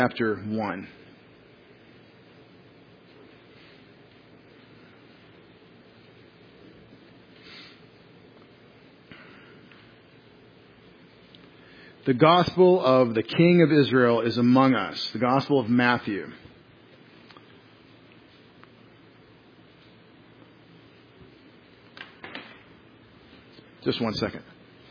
chapter 1. The gospel of the King of Israel is among us. The gospel of Matthew. Just one second.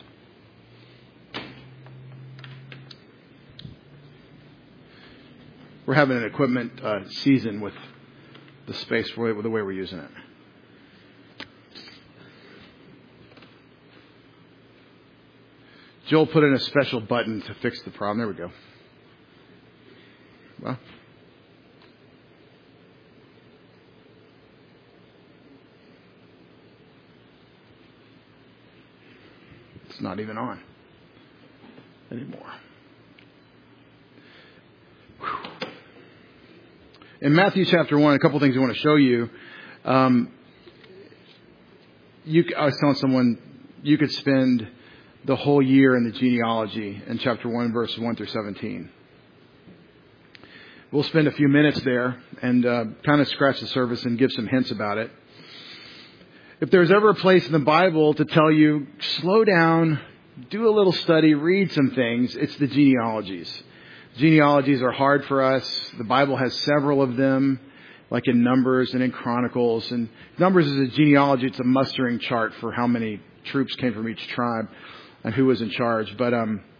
We're having an equipment season with the space, with the way we're using it. Joel put in a special button to fix the problem. There we go. Well, it's not even on anymore. In Matthew chapter 1, a couple things I want to show you. I was telling someone you could spend the whole year in the genealogy in chapter 1, verses 1 through 17. We'll spend a few minutes there and kind of scratch the surface and give some hints about it. If there's ever a place in the Bible to tell you, slow down, do a little study, read some things, it's the genealogies. Genealogies are hard for us. The Bible has several of them, like in Numbers and in Chronicles. And Numbers is a genealogy. It's a mustering chart for how many troops came from each tribe and who was in charge. But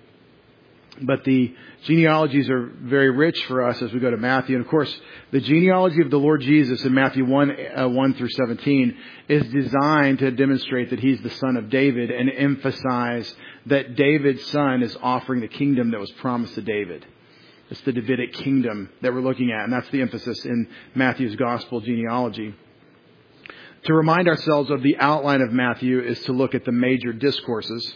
the genealogies are very rich for us as we go to Matthew. And of course, the genealogy of the Lord Jesus in Matthew 1 through 17 is designed to demonstrate that he's the son of David and emphasize that David's son is offering the kingdom that was promised to David. It's the Davidic kingdom that we're looking at, and that's the emphasis in Matthew's gospel genealogy. To remind ourselves of the outline of Matthew is to look at the major discourses.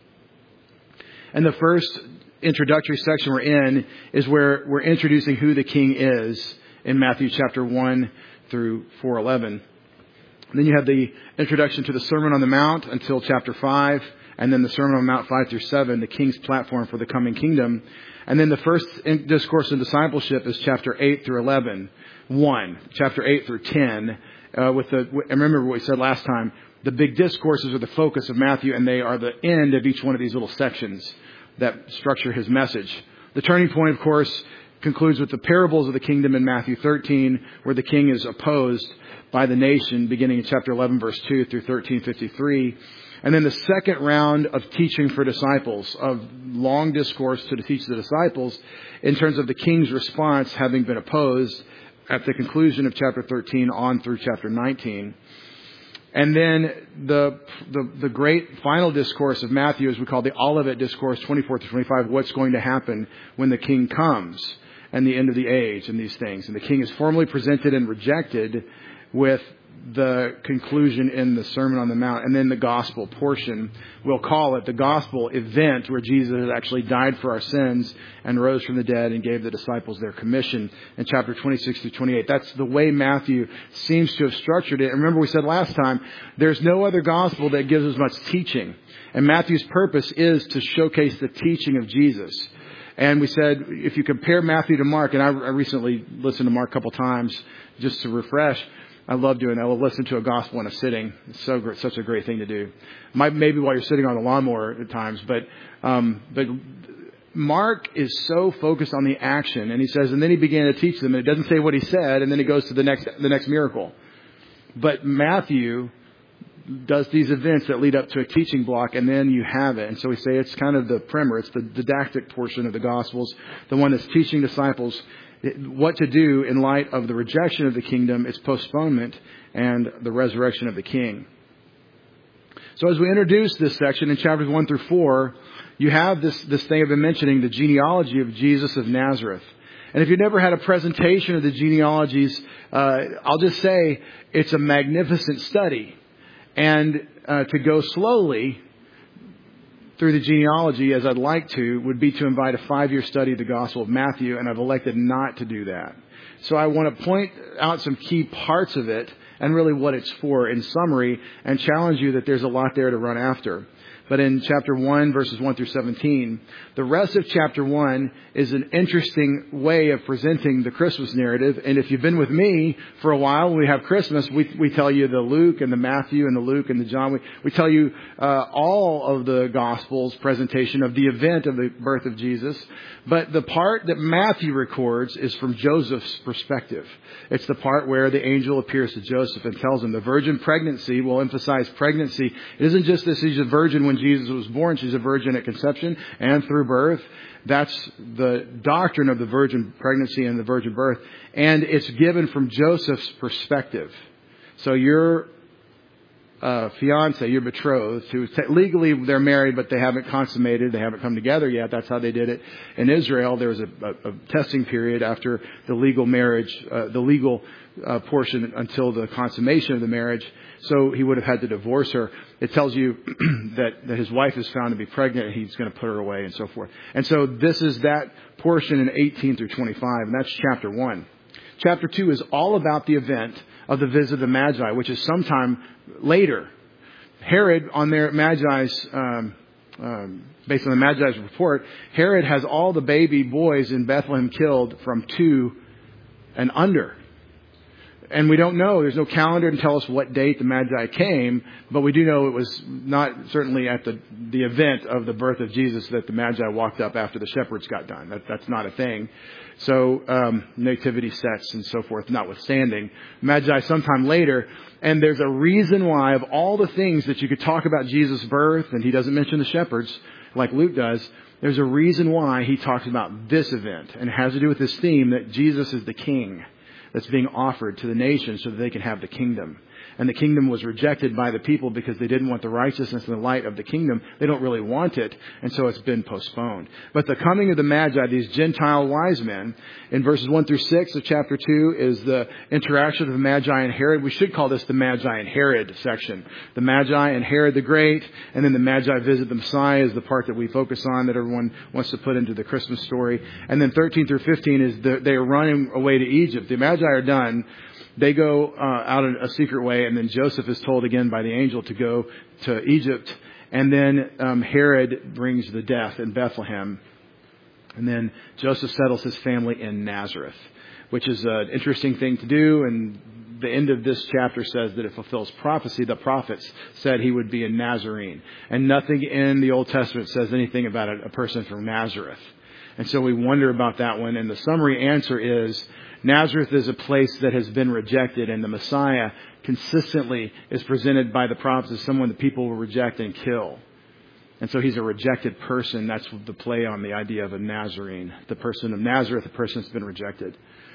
And the first introductory section we're in is where we're introducing who the king is in Matthew chapter 1 through 4:11. Then you have the introduction to the Sermon on the Mount until chapter 5, and then the Sermon on the Mount 5 through 7, the king's platform for the coming kingdom. And then the first discourse in discipleship is chapter 8 through 11. Chapter 8 through 10. And remember what we said last time, the big discourses are the focus of Matthew, and they are the end of each one of these little sections that structure his message. The turning point, of course, concludes with the parables of the kingdom in Matthew 13, where the king is opposed by the nation, beginning in chapter 11, verse 2 through 13:53. And then the second round of teaching for disciples, of long discourse to teach the disciples, in terms of the king's response having been opposed at the conclusion of chapter 13 on through chapter 19. And then the great final discourse of Matthew, as we call the Olivet Discourse, 24 to 25, what's going to happen when the king comes and the end of the age and these things. And the king is formally presented and rejected with the conclusion in the Sermon on the Mount. And then the gospel portion, we'll call it the gospel event, where Jesus has actually died for our sins and rose from the dead and gave the disciples their commission in chapter 26 through 28. That's the way Matthew seems to have structured it. And remember, we said last time, there's no other gospel that gives as much teaching. And Matthew's purpose is to showcase the teaching of Jesus. And we said, if you compare Matthew to Mark, and I recently listened to Mark a couple times just to refresh. I love doing that. I'll listen to a gospel in a sitting. It's so great, such a great thing to do. Maybe while you're sitting on the lawnmower at times, but Mark is so focused on the action, and he says, and then he began to teach them, and it doesn't say what he said, and then he goes to the next miracle. But Matthew does these events that lead up to a teaching block, and then you have it. And so we say it's kind of the primer. It's the didactic portion of the Gospels, the one that's teaching disciples what to do in light of the rejection of the kingdom, its postponement, and the resurrection of the king. So as we introduce this section in chapters 1 through 4, you have this thing I've been mentioning, the genealogy of Jesus of Nazareth. And if you've never had a presentation of the genealogies, I'll just say it's a magnificent study. And to go slowly through the genealogy, as I'd like to, would be to invite a 5-year study of the Gospel of Matthew, and I've elected not to do that. So I want to point out some key parts of it and really what it's for in summary, and challenge you that there's a lot there to run after. but in chapter 1, verses 1 through 17. The rest of chapter 1 is an interesting way of presenting the Christmas narrative. And if you've been with me for a while, when we have Christmas, we tell you the Luke and the Matthew and the Luke and the John. We tell you all of the Gospels' presentation of the event of the birth of Jesus. But the part that Matthew records is from Joseph's perspective. It's the part where the angel appears to Joseph and tells him the virgin pregnancy. Will emphasize pregnancy. It isn't just that she's a virgin when Jesus was born. She's a virgin at conception and through birth. That's the doctrine of the virgin pregnancy and the virgin birth. And it's given from Joseph's perspective. So your fiance, your betrothed, who legally they're married, but they haven't consummated, they haven't come together yet. That's how they did it in Israel. There was a testing period after the legal marriage, the legal portion until the consummation of the marriage. So he would have had to divorce her. It tells you that his wife is found to be pregnant and he's going to put her away and so forth. And so this is that portion in 18 through 25, and that's chapter 1. Chapter 2 is all about the event of the visit of the Magi, which is sometime later. Herod, on their Magi's, based on the Magi's report, Herod has all the baby boys in Bethlehem killed from 2 and under. And we don't know. There's no calendar to tell us what date the Magi came, but we do know it was not certainly at the event of the birth of Jesus that the Magi walked up after the shepherds got done. That's not a thing. So nativity sets and so forth notwithstanding, Magi sometime later. And there's a reason why, of all the things that you could talk about Jesus' birth, and he doesn't mention the shepherds like Luke does, there's a reason why he talks about this event. And it has to do with this theme that Jesus is the king that's being offered to the nations so that they can have the kingdom. And the kingdom was rejected by the people because they didn't want the righteousness and the light of the kingdom. They don't really want it. And so it's been postponed. But the coming of the Magi, these Gentile wise men, in verses 1 through 6 of chapter 2 is the interaction of the Magi and Herod. We should call this the Magi and Herod section. The Magi and Herod the Great. And then the Magi visit the Messiah is the part that we focus on, that everyone wants to put into the Christmas story. And then 13 through 15 is they are running away to Egypt. The Magi are done. They go out in a secret way, and then Joseph is told again by the angel to go to Egypt. And then Herod brings the death in Bethlehem. And then Joseph settles his family in Nazareth, which is an interesting thing to do. And the end of this chapter says that it fulfills prophecy. The prophets said he would be a Nazarene. And nothing in the Old Testament says anything about a person from Nazareth. And so we wonder about that one. And the summary answer is Nazareth is a place that has been rejected, and the Messiah consistently is presented by the prophets as someone that people will reject and kill. And so he's a rejected person. That's the play on the idea of a Nazarene. The person of Nazareth, the person that's been rejected.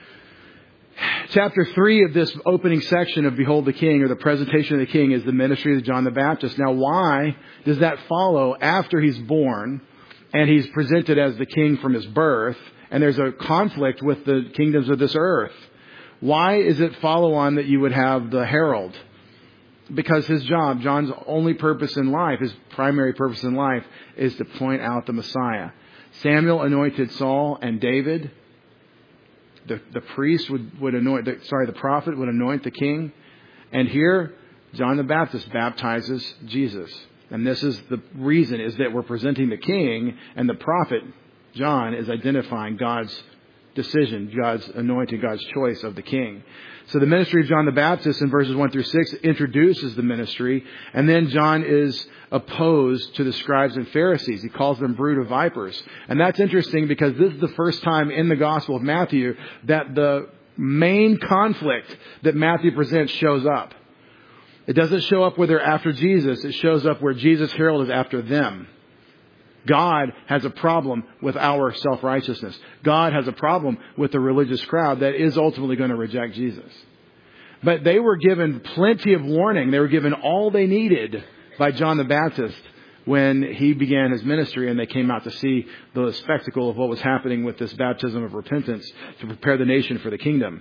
Chapter 3 of this opening section of Behold the King, or the presentation of the King, is the ministry of John the Baptist. Now, why does that follow after he's born and he's presented as the king from his birth? And there's a conflict with the kingdoms of this earth. Why is it follow on that you would have the herald? Because his job, John's only purpose in life, his primary purpose in life, is to point out the Messiah. Samuel anointed Saul and David. The priest would anoint, the prophet would anoint the king. And here, John the Baptist baptizes Jesus. And this is the reason, is that we're presenting the king, and the prophet John is identifying God's decision, God's anointing, God's choice of the king. So the ministry of John the Baptist in verses 1 through 6 introduces the ministry. And then John is opposed to the scribes and Pharisees. He calls them brood of vipers. And that's interesting because this is the first time in the Gospel of Matthew that the main conflict that Matthew presents shows up. It doesn't show up where they're after Jesus. It shows up where Jesus' herald is after them. God has a problem with our self-righteousness. God has a problem with the religious crowd that is ultimately going to reject Jesus. But they were given plenty of warning. They were given all they needed by John the Baptist when he began his ministry, and they came out to see the spectacle of what was happening with this baptism of repentance to prepare the nation for the kingdom.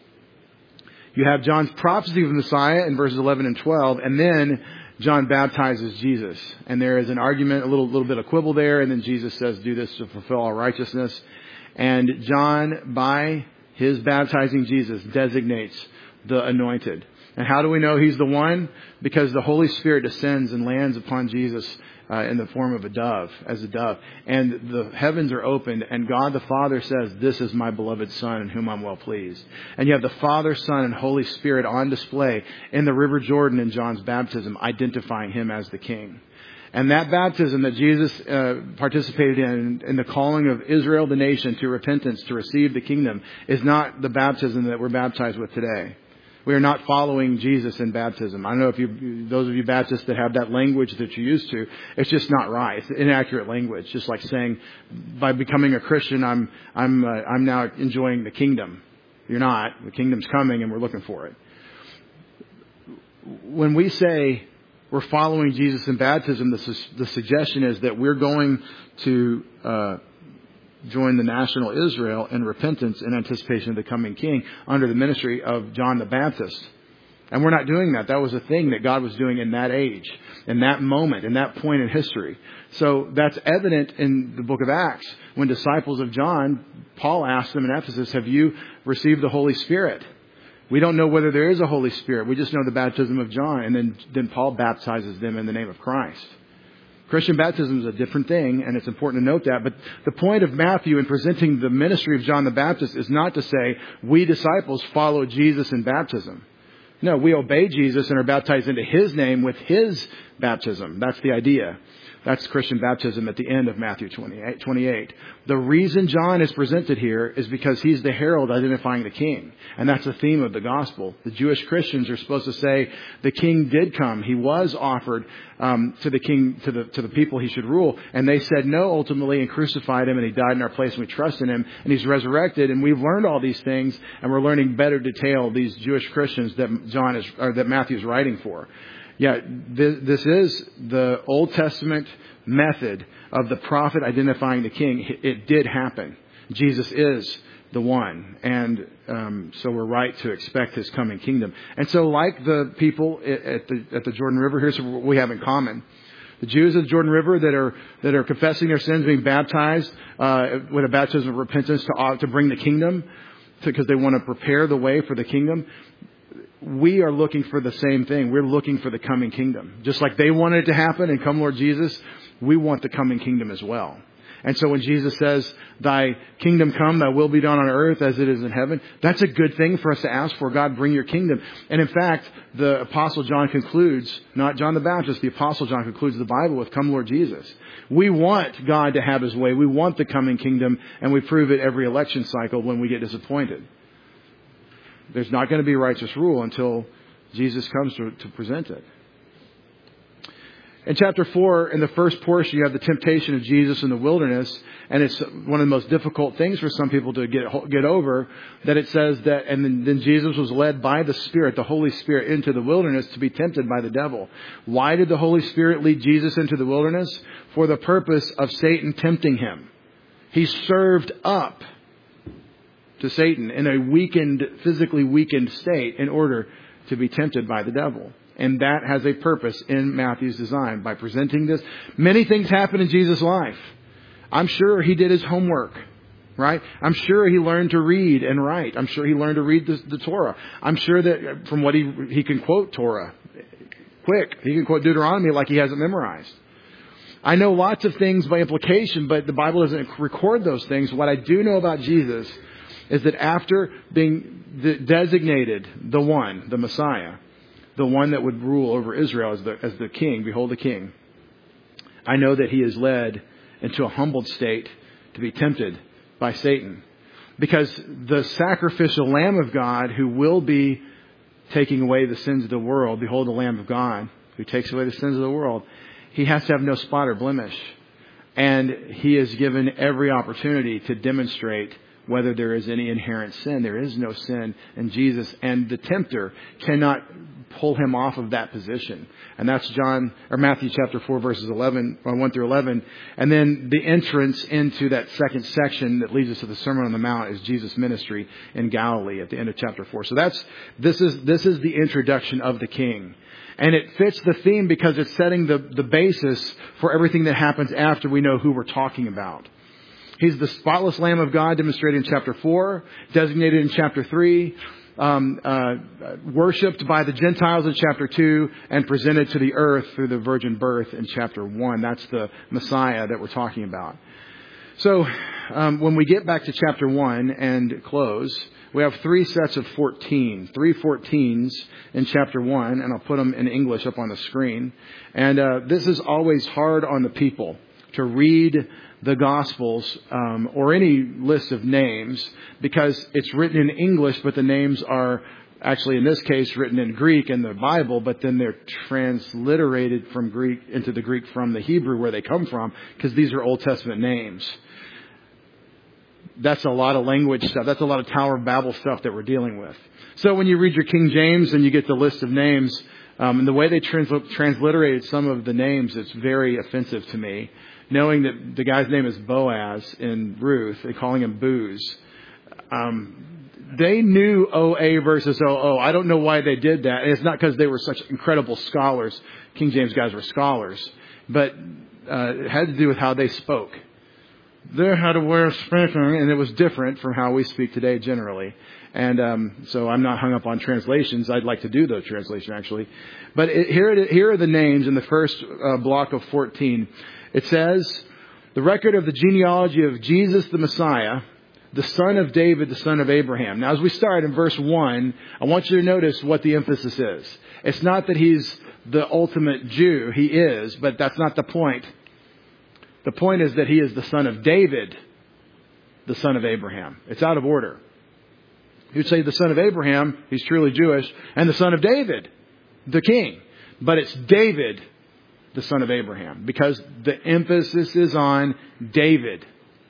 You have John's prophecy of the Messiah in verses 11 and 12, and then John baptizes Jesus. And there is an argument, a little bit of quibble there. And then Jesus says, do this to fulfill all righteousness. And John, by his baptizing Jesus, designates the anointed. And how do we know he's the one? Because the Holy Spirit descends and lands upon Jesus in the form of as a dove. And the heavens are opened, and God the Father says, "This is my beloved Son in whom I'm well pleased." And you have the Father, Son, and Holy Spirit on display in the River Jordan in John's baptism, identifying him as the King. And that baptism that Jesus participated in the calling of Israel, the nation, to repentance, to receive the kingdom, is not the baptism that we're baptized with today. We are not following Jesus in baptism. I don't know if those of you Baptists that have that language that you're used to, it's just not right. It's inaccurate language. Just like saying, by becoming a Christian, I'm now enjoying the kingdom. You're not. The kingdom's coming, and we're looking for it. When we say we're following Jesus in baptism, the suggestion is that we're going to join the national Israel in repentance in anticipation of the coming King under the ministry of John the Baptist. And we're not doing that. That was a thing that God was doing in that age, in that moment, in that point in history. So that's evident in the book of Acts. When disciples of John, Paul asked them in Ephesus, "Have you received the Holy Spirit?" We don't know whether there is a Holy Spirit. We just know the baptism of John. And then Paul baptizes them in the name of Christ. Christian baptism is a different thing, and it's important to note that. But the point of Matthew in presenting the ministry of John the Baptist is not to say we disciples follow Jesus in baptism. No, we obey Jesus and are baptized into his name with his baptism. That's the idea. That's Christian baptism at the end of Matthew 28. The reason John is presented here is because he's the herald identifying the King. And that's the theme of the gospel. The Jewish Christians are supposed to say the King did come. He was offered to the King, to the people he should rule. And they said no ultimately and crucified him, and he died in our place, and we trust in him. And he's resurrected, and we've learned all these things, and we're learning better detail these Jewish Christians that Matthew is writing for. Yeah, this is the Old Testament method of the prophet identifying the King. It did happen. Jesus is the one. And so we're right to expect his coming kingdom. And so like the people at the Jordan River, here's what we have in common. The Jews of the Jordan River that are confessing their sins, being baptized with a baptism of repentance to bring the kingdom, because they want to prepare the way for the kingdom. We are looking for the same thing. We're looking for the coming kingdom. Just like they wanted it to happen and come Lord Jesus, we want the coming kingdom as well. And so when Jesus says, "Thy kingdom come, thy will be done on earth as it is in heaven," that's a good thing for us to ask for. God, bring your kingdom. And in fact, the Apostle John concludes, not John the Baptist, the Apostle John concludes the Bible with, "Come Lord Jesus." We want God to have his way. We want the coming kingdom, and we prove it every election cycle when we get disappointed. There's not going to be righteous rule until Jesus comes to present it. In chapter 4, in the first portion, you have the temptation of Jesus in the wilderness. And it's one of the most difficult things for some people to get over, that it says that, and then Jesus was led by the Spirit, the Holy Spirit, into the wilderness to be tempted by the devil. Why did the Holy Spirit lead Jesus into the wilderness? For the purpose of Satan tempting him. He served up to Satan in a physically weakened state in order to be tempted by the devil. And that has a purpose in Matthew's design. By presenting this, many things happen in Jesus' life. I'm sure he did his homework, right? I'm sure he learned to read and write. I'm sure he learned to read the Torah. I'm sure that from what he can quote Torah quick. He can quote Deuteronomy like he hasn't memorized. I know lots of things by implication, but the Bible doesn't record those things. What I do know about Jesus is that after being designated the one, the Messiah, the one that would rule over Israel as the king, behold the king, I know that he is led into a humbled state to be tempted by Satan. Because the sacrificial Lamb of God who will be taking away the sins of the world, behold the Lamb of God who takes away the sins of the world, he has to have no spot or blemish. And he is given every opportunity to demonstrate whether there is any inherent sin. There is no sin in Jesus, and the tempter cannot pull him off of that position. And that's Matthew chapter 4, verses 1 through 11. And then the entrance into that second section that leads us to the Sermon on the Mount is Jesus' ministry in Galilee at the end of chapter 4. So this is the introduction of the King. And it fits the theme because it's setting the basis for everything that happens after we know who we're talking about. He's the spotless Lamb of God demonstrated in chapter 4, designated in chapter 3, worshipped by the Gentiles in chapter 2 and presented to the earth through the virgin birth in chapter 1. That's the Messiah that we're talking about. So when we get back to chapter 1 and close, we have 3 sets of 14, 3 14s in chapter 1, and I'll put them in English up on the screen. And this is always hard on the people to read the Gospels or any list of names because it's written in English, but the names are actually, in this case, written in Greek in the Bible, but then they're transliterated from Greek into the Greek from the Hebrew where they come from because these are Old Testament names. That's a lot of language stuff. That's a lot of Tower of Babel stuff that we're dealing with. So when you read your King James and you get the list of names, and the way they transliterated some of the names, it's very offensive to me. Knowing that the guy's name is Boaz in Ruth, they're calling him Booze. They knew OA versus OO. I don't know why they did that. And it's not because they were such incredible scholars. King James guys were scholars. But it had to do with how they spoke. They had to wear a spanking, and it was different from how we speak today generally. And so I'm not hung up on translations. I'd like to do the translation, actually. But here are the names in the first block of 14. It says, the record of the genealogy of Jesus the Messiah, the son of David, the son of Abraham. Now, as we start in verse 1, I want you to notice what the emphasis is. It's not that he's the ultimate Jew. He is, but that's not the point. The point is that he is the son of David, the son of Abraham. It's out of order. You'd say the son of Abraham, he's truly Jewish, and the son of David, the king. But it's David, the son of Abraham, because the emphasis is on David.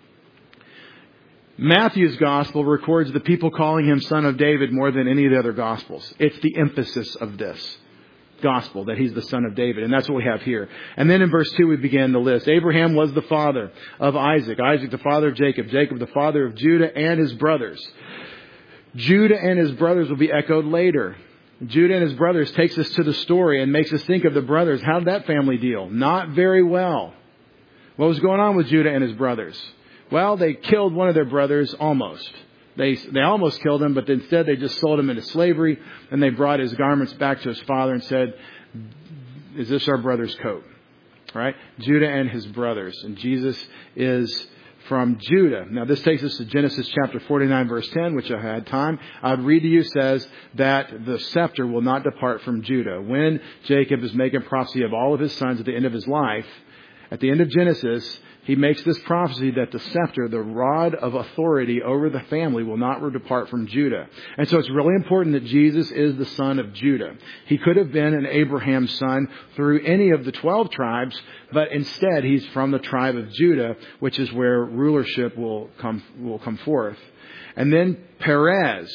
Matthew's gospel records the people calling him son of David more than any of the other gospels. It's the emphasis of this gospel, that he's the son of David. And that's what we have here. And then in verse 2, we begin the list. Abraham was the father of Isaac. Isaac, the father of Jacob. Jacob, the father of Judah and his brothers. Judah and his brothers will be echoed later. Judah and his brothers takes us to the story and makes us think of the brothers. How did that family deal? Not very well. What was going on with Judah and his brothers? Well, they killed one of their brothers almost. They almost killed him, but instead they just sold him into slavery, and they brought his garments back to his father and said, "Is this our brother's coat?" All right? Judah and his brothers. And Jesus is from Judah. Now, this takes us to Genesis chapter 49, verse 10, which I had time. I would read to you, says that the scepter will not depart from Judah. When Jacob is making prophecy of all of his sons at the end of his life, at the end of Genesis, he makes this prophecy that the scepter, the rod of authority over the family, will not depart from Judah. And so it's really important that Jesus is the son of Judah. He could have been an Abraham's son through any of the 12 tribes, but instead he's from the tribe of Judah, which is where rulership will come forth. And then Perez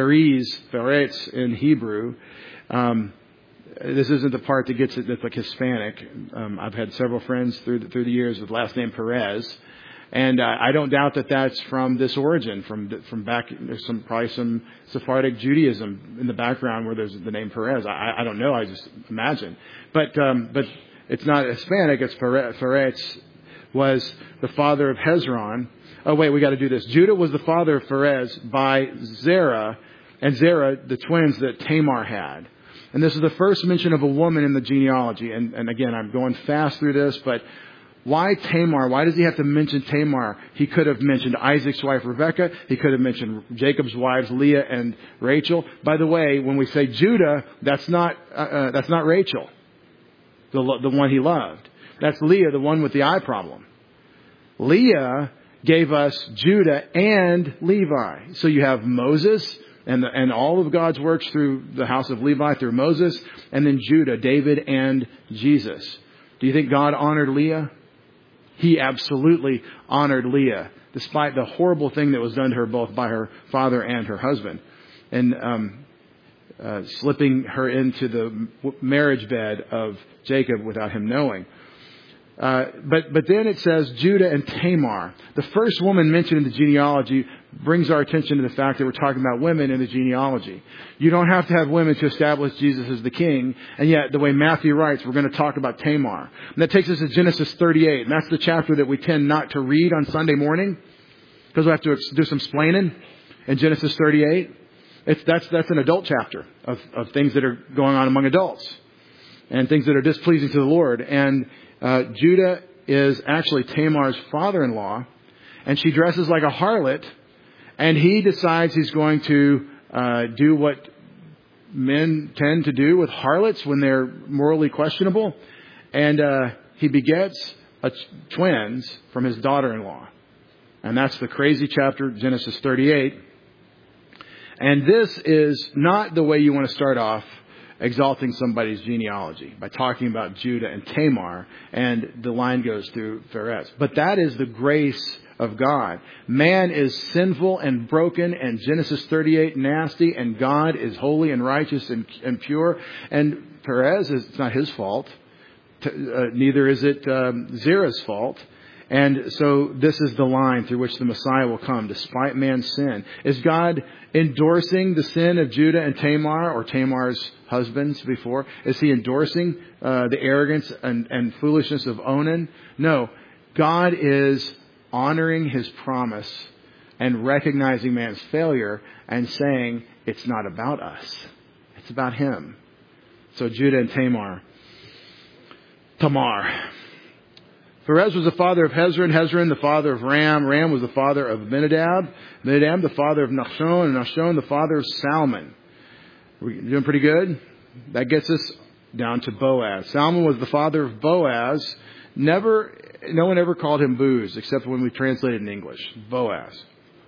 in Hebrew. This isn't the part that gets it that's like Hispanic. I've had several friends through the years with last name Perez, and I don't doubt that that's from this origin, from back. There's probably some Sephardic Judaism in the background where there's the name Perez. I don't know. I just imagine, but it's not Hispanic. It's Perez was the father of Hezron. Oh wait, we got to do this. Judah was the father of Perez by Zerah, and Zerah the twins that Tamar had. And this is the first mention of a woman in the genealogy. And again, I'm going fast through this, but why Tamar? Why does he have to mention Tamar? He could have mentioned Isaac's wife, Rebekah. He could have mentioned Jacob's wives, Leah and Rachel. By the way, when we say Judah, that's not Rachel, the one he loved. That's Leah, the one with the eye problem. Leah gave us Judah and Levi. So you have Moses, and all of God's works through the house of Levi, through Moses, and then Judah, David, and Jesus. Do you think God honored Leah? He absolutely honored Leah, despite the horrible thing that was done to her both by her father and her husband, and slipping her into the marriage bed of Jacob without him knowing. But then it says Judah and Tamar. The first woman mentioned in the genealogy brings our attention to the fact that we're talking about women in the genealogy. You don't have to have women to establish Jesus as the king. And yet, the way Matthew writes, we're going to talk about Tamar. And that takes us to Genesis 38. And that's the chapter that we tend not to read on Sunday morning, because we have to do some explaining in Genesis 38. That's an adult chapter of things that are going on among adults and things that are displeasing to the Lord. And Judah is actually Tamar's father-in-law, and she dresses like a harlot, and he decides he's going to do what men tend to do with harlots when they're morally questionable. And he begets twins from his daughter-in-law. And that's the crazy chapter, Genesis 38. And this is not the way you want to start off exalting somebody's genealogy, by talking about Judah and Tamar, and the line goes through Perez. But that is the grace of God. Man is sinful and broken, and Genesis 38 nasty, and God is holy and righteous and pure. And Perez, it's not his fault. Neither is it Zerah's fault. And so this is the line through which the Messiah will come, despite man's sin. Is God endorsing the sin of Judah and Tamar, or Tamar's husbands before? Is he endorsing the arrogance and foolishness of Onan? No. God is honoring his promise and recognizing man's failure and saying, it's not about us. It's about him. So Judah and Tamar. Perez was the father of Hezron. Hezron, the father of Ram. Ram was the father of Abinadab. Abinadab, the father of Nachshon. And Nachshon, the father of Salmon. We're doing pretty good? That gets us down to Boaz. Salmon was the father of Boaz. No one ever called him Booz, except when we translated in English. Boaz.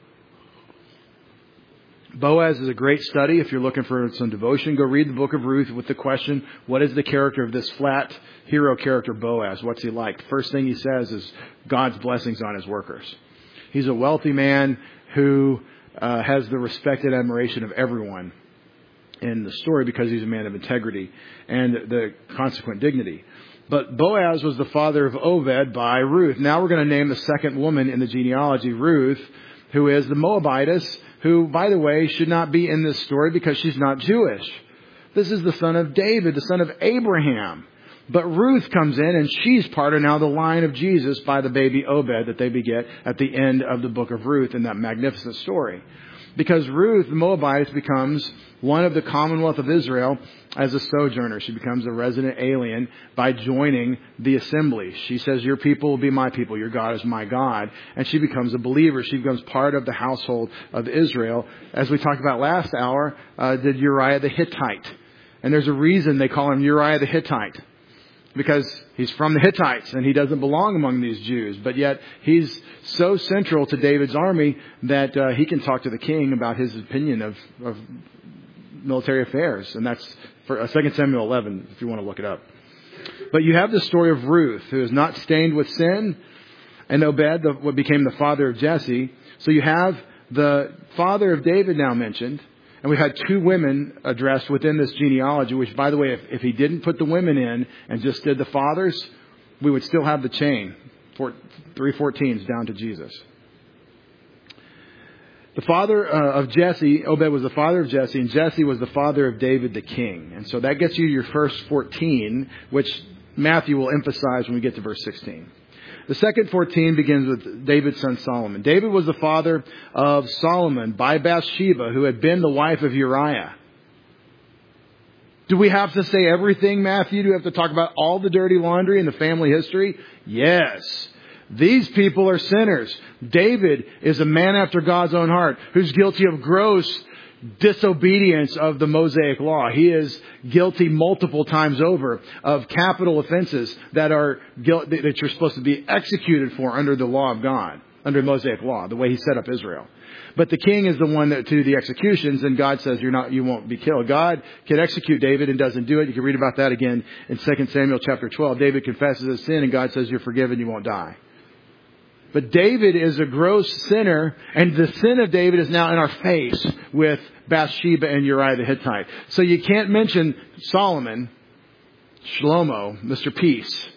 Boaz is a great study. If you're looking for some devotion, go read the book of Ruth with the question, what is the character of this flat hero character Boaz? What's he like? First thing he says is God's blessings on his workers. He's a wealthy man who has the respect and admiration of everyone in the story because he's a man of integrity and the consequent dignity. But Boaz was the father of Obed by Ruth. Now we're going to name the second woman in the genealogy, Ruth, who is the Moabitess, who, by the way, should not be in this story because she's not Jewish. This is the son of David, the son of Abraham. But Ruth comes in, and she's part of now the line of Jesus by the baby Obed that they beget at the end of the book of Ruth in that magnificent story. Because Ruth, the Moabitess, becomes one of the Commonwealth of Israel as a sojourner. She becomes a resident alien by joining the assembly. She says, your people will be my people. Your God is my God. And she becomes a believer. She becomes part of the household of Israel. As we talked about last hour, did Uriah the Hittite. And there's a reason they call him Uriah the Hittite. Because he's from the Hittites and he doesn't belong among these Jews. But yet he's so central to David's army that he can talk to the king about his opinion of military affairs. And that's for 2 Samuel 11, if you want to look it up. But you have the story of Ruth, who is not stained with sin, and Obed, what became the father of Jesse. So you have the father of David now mentioned. And we've had two women addressed within this genealogy, which, by the way, if he didn't put the women in and just did the fathers, we would still have the chain, 314s down to Jesus. The father of Jesse, Obed was the father of Jesse, and Jesse was the father of David the king. And so that gets you your first 14, which Matthew will emphasize when we get to verse 16. The second 14 begins with David's son Solomon. David was the father of Solomon by Bathsheba, who had been the wife of Uriah. Do we have to say everything, Matthew? Do we have to talk about all the dirty laundry in the family history? Yes. These people are sinners. David is a man after God's own heart who's guilty of gross disobedience of the Mosaic law. He is guilty multiple times over of capital offenses that you're supposed to be executed for under the law of God, under Mosaic law, the way he set up Israel. But the king is the one that to the executions, and God says you won't be killed. God can execute David and doesn't do it. You can read about that again in 2 Samuel chapter 12. David confesses his sin and God says you're forgiven, you won't die. But David is a gross sinner, and the sin of David is now in our face with Bathsheba and Uriah the Hittite. So you can't mention Solomon, Shlomo, Mr. Peace.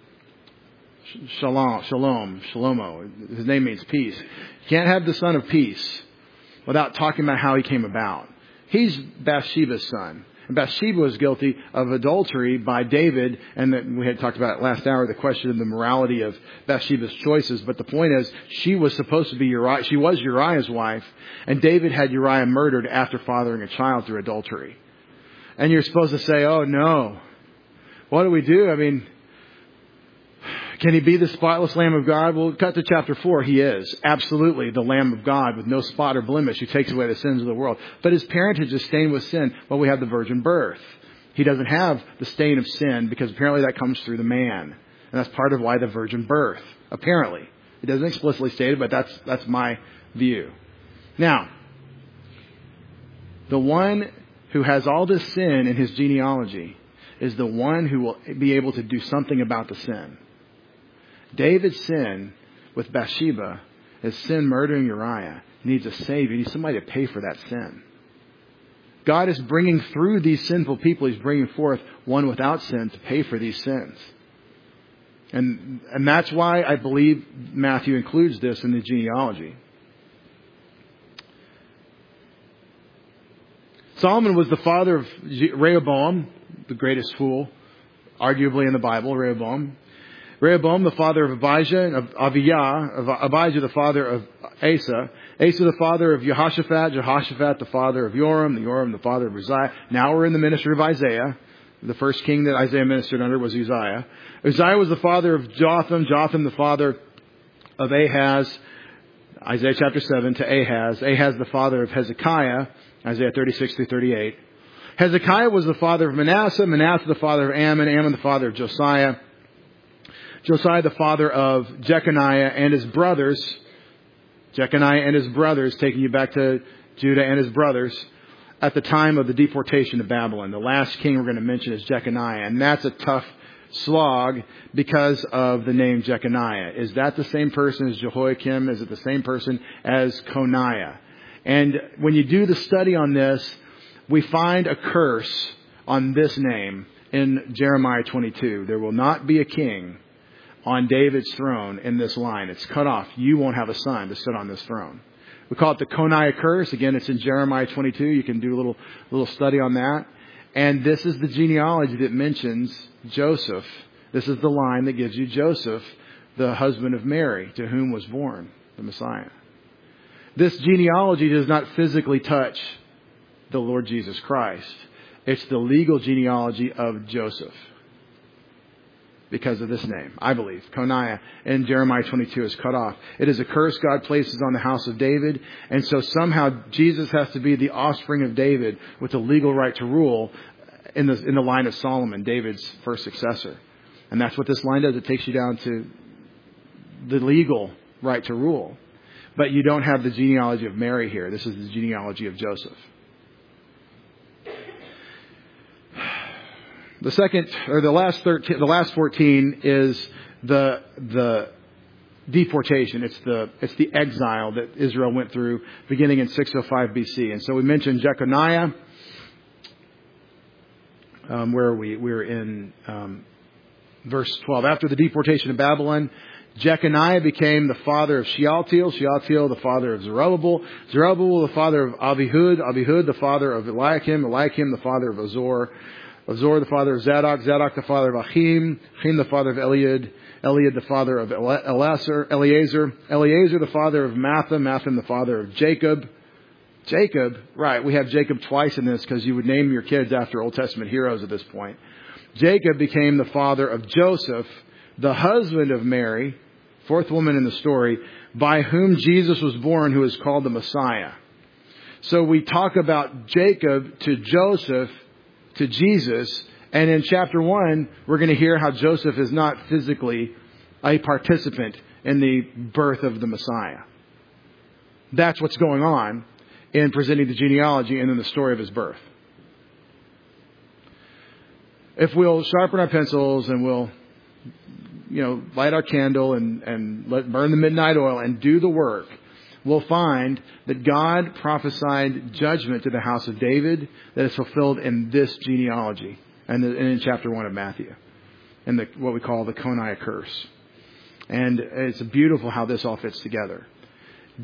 Shlomo. His name means peace. You can't have the son of peace without talking about how he came about. He's Bathsheba's son. And Bathsheba was guilty of adultery by David. And we had talked about it last hour, the question of the morality of Bathsheba's choices. But the point is, she was supposed to be Uriah. She was Uriah's wife. And David had Uriah murdered after fathering a child through adultery. And you're supposed to say, oh no, what do we do? I mean, can he be the spotless Lamb of God? Well, cut to chapter 4. He is absolutely the Lamb of God with no spot or blemish who takes away the sins of the world. But his parentage is stained with sin. Well, we have the virgin birth. He doesn't have the stain of sin because apparently that comes through the man. And that's part of why the virgin birth, apparently. It doesn't explicitly state it, but that's my view. Now, the one who has all this sin in his genealogy is the one who will be able to do something about the sin. David's sin with Bathsheba, his sin murdering Uriah, needs a Savior. He needs somebody to pay for that sin. God is bringing through these sinful people, He's bringing forth one without sin to pay for these sins. And that's why I believe Matthew includes this in the genealogy. Solomon was the father of Rehoboam, the greatest fool, arguably in the Bible, Rehoboam. Rehoboam, the father of Abijah, of Abijah, the father of Asa. Asa, the father of Jehoshaphat. Jehoshaphat, the father of Joram. Joram, the father of Uzziah. Now we're in the ministry of Isaiah. The first king that Isaiah ministered under was Uzziah. Uzziah was the father of Jotham. Jotham, the father of Ahaz. Isaiah chapter 7 to Ahaz. Ahaz, the father of Hezekiah. Isaiah 36 through 38. Hezekiah was the father of Manasseh. Manasseh, the father of Ammon. Ammon, the father of Josiah. Josiah, the father of Jeconiah and his brothers. Jeconiah and his brothers, taking you back to Judah and his brothers, at the time of the deportation to Babylon. The last king we're going to mention is Jeconiah. And that's a tough slog because of the name Jeconiah. Is that the same person as Jehoiakim? Is it the same person as Coniah? And when you do the study on this, we find a curse on this name in Jeremiah 22. There will not be a king on David's throne in this line. It's cut off. You won't have a son to sit on this throne. We call it the Coniah curse. Again, it's in Jeremiah 22. You can do a little study on that. And this is the genealogy that mentions Joseph. This is the line that gives you Joseph, the husband of Mary, to whom was born the Messiah. This genealogy does not physically touch the Lord Jesus Christ. It's the legal genealogy of Joseph. Because of this name, I believe. Coniah in Jeremiah 22 is cut off. It is a curse God places on the house of David. And so somehow Jesus has to be the offspring of David with the legal right to rule in the line of Solomon, David's first successor. And that's what this line does. It takes you down to the legal right to rule. But you don't have the genealogy of Mary here. This is the genealogy of Joseph. The last 14 is the deportation. It's the exile that Israel went through beginning in 605 BC. And so we mentioned Jeconiah. Where are we? We're in verse 12. After the deportation of Babylon, Jeconiah became the father of Shealtiel. Shealtiel, the father of Zerubbabel. Zerubbabel, the father of Abihud. Abihud, the father of Eliakim. Eliakim, the father of Azor. Azor, the father of Zadok. Zadok, the father of Achim. Achim, the father of Eliud. Eliud, the father of Eleazar. Eleazar, the father of Matham. Matham, the father of Jacob. Jacob, right, we have Jacob twice in this because you would name your kids after Old Testament heroes at this point. Jacob became the father of Joseph, the husband of Mary, fourth woman in the story, by whom Jesus was born, who is called the Messiah. So we talk about Jacob to Joseph to Jesus, and in chapter 1, we're going to hear how Joseph is not physically a participant in the birth of the Messiah. That's what's going on in presenting the genealogy and then the story of his birth. If we'll sharpen our pencils and we'll, light our candle and burn the midnight oil and do the work, we'll find that God prophesied judgment to the house of David that is fulfilled in this genealogy and in chapter 1 of Matthew, and what we call the Coniah curse. And it's beautiful how this all fits together.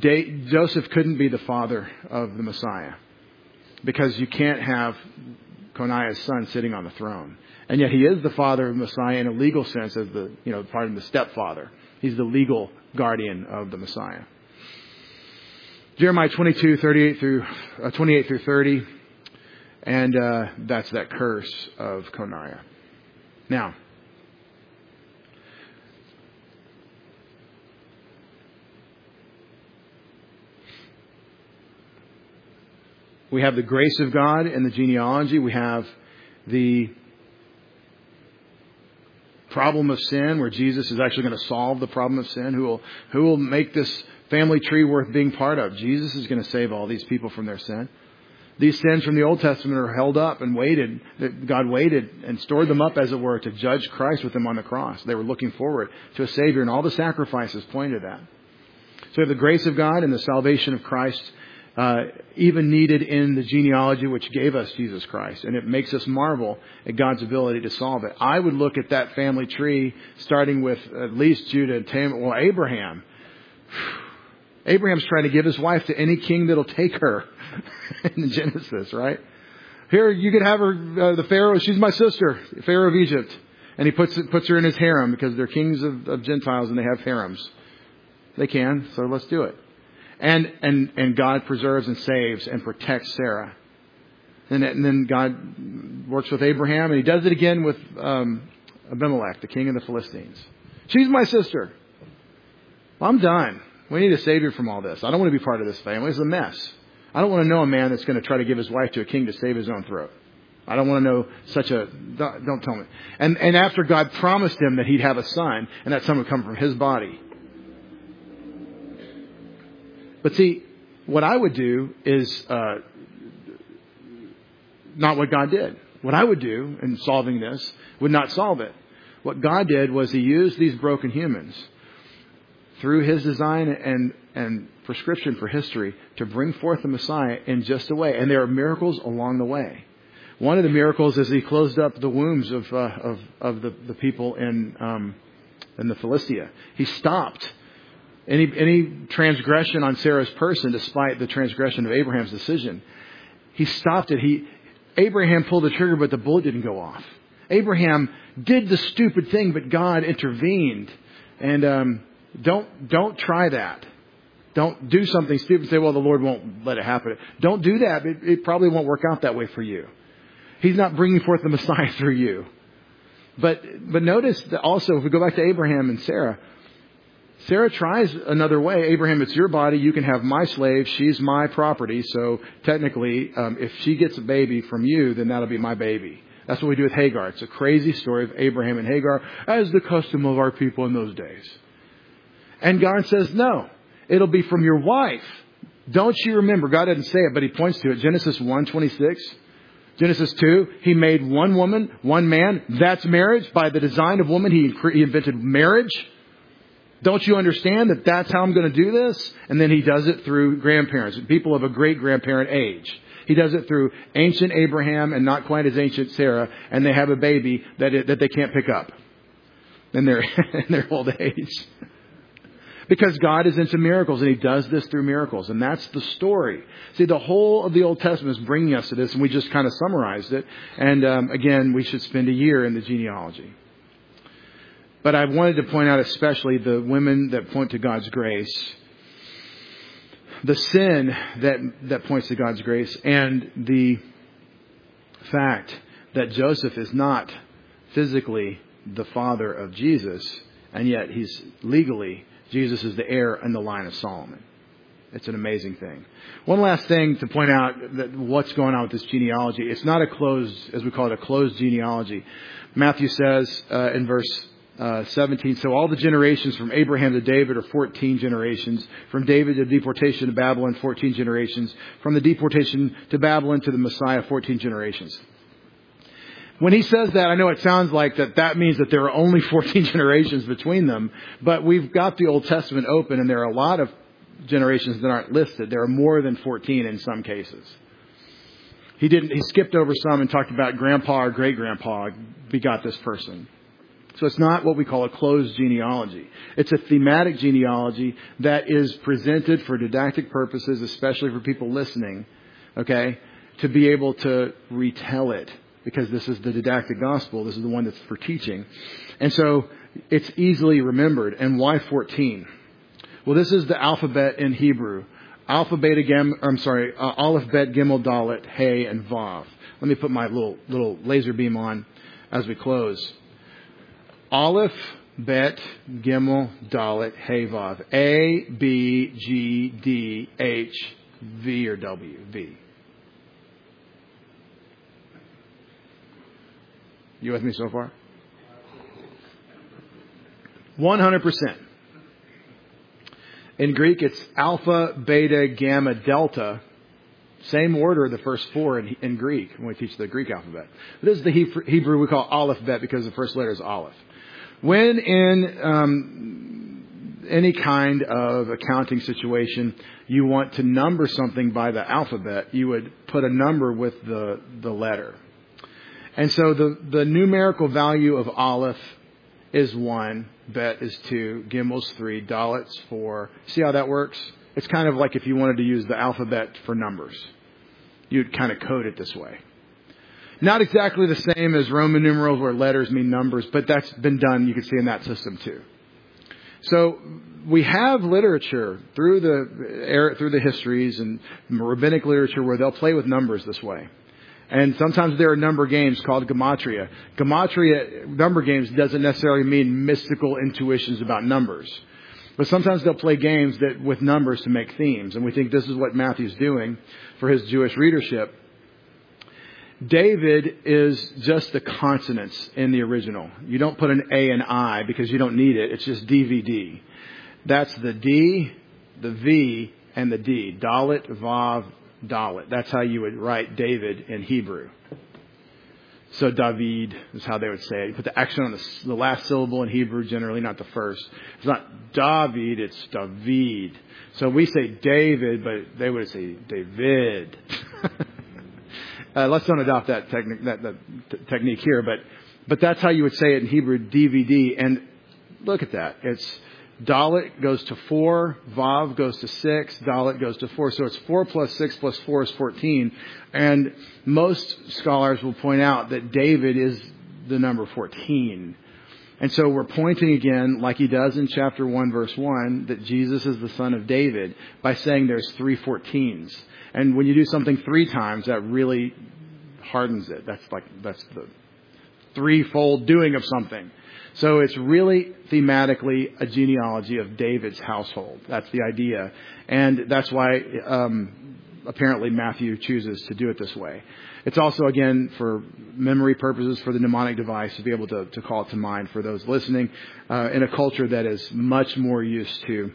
Joseph couldn't be the father of the Messiah because you can't have Coniah's son sitting on the throne. And yet he is the father of Messiah in a legal sense as the, part of the stepfather. He's the legal guardian of the Messiah. Jeremiah 22, 28 through 30. And that's that curse of Coniah. Now, we have the grace of God in the genealogy. We have the problem of sin, where Jesus is actually going to solve the problem of sin. Who will make this family tree worth being part of? Jesus is going to save all these people from their sin. These sins from the Old Testament are held up and waited. God waited and stored them up, as it were, to judge Christ with them on the cross. They were looking forward to a Savior, and all the sacrifices pointed to that. So we have the grace of God and the salvation of Christ, even needed in the genealogy which gave us Jesus Christ. And it makes us marvel at God's ability to solve it. I would look at that family tree, starting with at least Judah and Tamar. Well, Abraham. Abraham's trying to give his wife to any king that'll take her in Genesis, right? Here, you could have her, the Pharaoh, she's my sister, Pharaoh of Egypt. And he puts her in his harem because they're kings of Gentiles and they have harems. They can, so let's do it. And God preserves and saves and protects Sarah. And then God works with Abraham, and he does it again with Abimelech, the king of the Philistines. She's my sister. Well, I'm done. We need a savior from all this. I don't want to be part of this family. It's a mess. I don't want to know a man that's going to try to give his wife to a king to save his own throat. I don't want to know don't tell me. And after God promised him that he'd have a son, and that son would come from his body. But see, what I would do is not what God did. What I would do in solving this would not solve it. What God did was he used these broken humans through his design and prescription for history to bring forth the Messiah in just a way. And there are miracles along the way. One of the miracles is he closed up the wombs of the people in the Philistia. He stopped any transgression on Sarah's person, despite the transgression of Abraham's decision. He stopped it. Abraham pulled the trigger, but the bullet didn't go off. Abraham did the stupid thing, but God intervened. And don't try that. Don't do something stupid and say, well, the Lord won't let it happen. Don't do that. It probably won't work out that way for you. He's not bringing forth the Messiah through you. But notice that also, if we go back to Abraham and Sarah tries another way. Abraham, it's your body. You can have my slave. She's my property. So technically, if she gets a baby from you, then that'll be my baby. That's what we do with Hagar. It's a crazy story of Abraham and Hagar, as the custom of our people in those days. And God says, no, it'll be from your wife. Don't you remember? God doesn't say it, but he points to it. Genesis 1:26. Genesis 2, he made one woman, one man. That's marriage. By the design of woman, he invented marriage. Don't you understand that that's how I'm going to do this? And then he does it through grandparents, people of a great-grandparent age. He does it through ancient Abraham and not quite as ancient Sarah, and they have a baby that they can't pick up in their old age. Because God is into miracles, and he does this through miracles. And that's the story. See, the whole of the Old Testament is bringing us to this, and we just kind of summarized it. And again, we should spend a year in the genealogy. But I wanted to point out especially the women that point to God's grace, the sin that points to God's grace, and the fact that Joseph is not physically the father of Jesus, and yet he's legally, Jesus is the heir in the line of Solomon. It's an amazing thing. One last thing to point out that what's going on with this genealogy. It's not a closed, as we call it, a closed genealogy. Matthew says in verse 17, so all the generations from Abraham to David are 14 generations. From David to deportation to Babylon, 14 generations. From the deportation to Babylon to the Messiah, 14 generations. When he says that, I know it sounds like that means that there are only 14 generations between them. But we've got the Old Testament open, and there are a lot of generations that aren't listed. There are more than 14 in some cases. He skipped over some and talked about grandpa or great-grandpa begot this person. So it's not what we call a closed genealogy. It's a thematic genealogy that is presented for didactic purposes, especially for people listening, okay, to be able to retell it because this is the didactic gospel. This is the one that's for teaching. And so it's easily remembered. And why 14? Well, this is the alphabet in Hebrew. Aleph, Bet, Gimel, Dalet, Hey, and Vav. Let me put my little laser beam on as we close. Aleph, Bet, Gimel, Dalet, Hey, Vav. A, B, G, D, H, V or W. V. You with me so far? 100%. In Greek, it's alpha, beta, gamma, delta. Same order, the first four in Greek when we teach the Greek alphabet. This is the Hebrew we call Aleph Bet because the first letter is Aleph. When in any kind of accounting situation you want to number something by the alphabet, you would put a number with the letter. And so the numerical value of Aleph is 1, Bet is 2, Gimel's 3, Dalet's 4. See how that works? It's kind of like if you wanted to use the alphabet for numbers. You'd kind of code it this way. Not exactly the same as Roman numerals where letters mean numbers, but that's been done, you can see, in that system too. So we have literature through the histories and rabbinic literature where they'll play with numbers this way. And sometimes there are number games called gematria. Gematria, number games, doesn't necessarily mean mystical intuitions about numbers. But sometimes they'll play games with numbers to make themes. And we think this is what Matthew's doing for his Jewish readership. David is just the consonants in the original. You don't put an A and I because you don't need it. It's just DVD. That's the D, the V, and the D. Dalet, Vav, Dalet. That's how you would write David in Hebrew. So David is how they would say it. You put the accent on the last syllable in Hebrew, generally, not the first. It's not David, it's David. So we say David, but they would say David. Let's don't adopt that technique here, but that's how you would say it in Hebrew, DVD. And look at that. It's Dalet goes to 4, Vav goes to 6, Dalet goes to 4. So it's 4 plus 6 plus 4 is 14. And most scholars will point out that David is the number 14. And so we're pointing again, like he does in chapter 1, verse 1, that Jesus is the son of David by saying there's 3 14s. And when you do something 3 times, that really hardens it. That's the threefold doing of something. So it's really thematically a genealogy of David's household. That's the idea. And that's why apparently Matthew chooses to do it this way. It's also, again, for memory purposes, for the mnemonic device, to be able to call it to mind for those listening in a culture that is much more used to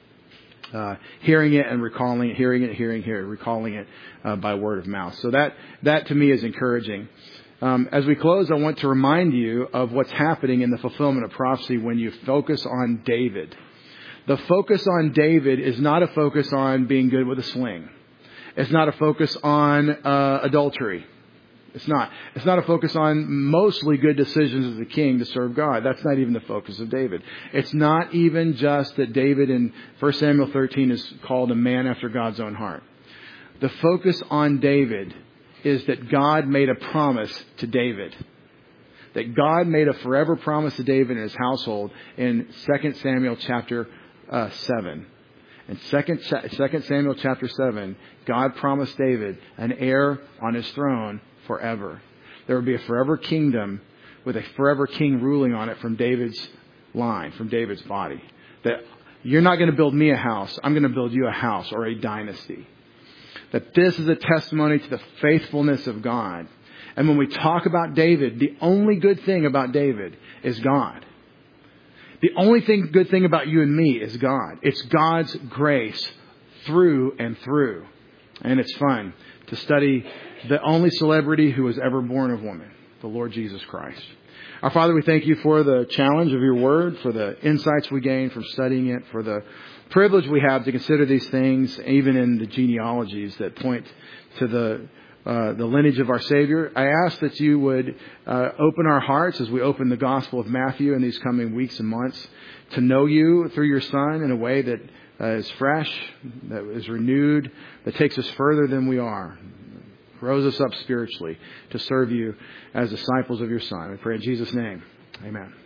hearing it and recalling it, recalling it by word of mouth. So that to me is encouraging. As we close, I want to remind you of what's happening in the fulfillment of prophecy when you focus on David. The focus on David is not a focus on being good with a sling. It's not a focus on adultery. It's not. It's not a focus on mostly good decisions as a king to serve God. That's not even the focus of David. It's not even just that David in 1 Samuel 13 is called a man after God's own heart. The focus on David is that God made a promise to David. That God made a forever promise to David and his household in 2 Samuel chapter 7. In 2 Samuel chapter 7, God promised David an heir on his throne forever. There would be a forever kingdom with a forever king ruling on it from David's line, from David's body. That you're not going to build me a house. I'm going to build you a house or a dynasty. That this is a testimony to the faithfulness of God. And when we talk about David, the only good thing about David is God. The only good thing about you and me is God. It's God's grace through and through. And it's fun to study the only celebrity who was ever born of woman, the Lord Jesus Christ. Our Father, we thank you for the challenge of your word, for the insights we gain from studying it, for the privilege we have to consider these things, even in the genealogies that point to the lineage of our Savior. I ask that you would open our hearts as we open the Gospel of Matthew in these coming weeks and months to know you through your Son in a way that is fresh, that is renewed, that takes us further than we are. rose us up spiritually to serve you as disciples of your Son. We pray in Jesus' name. Amen.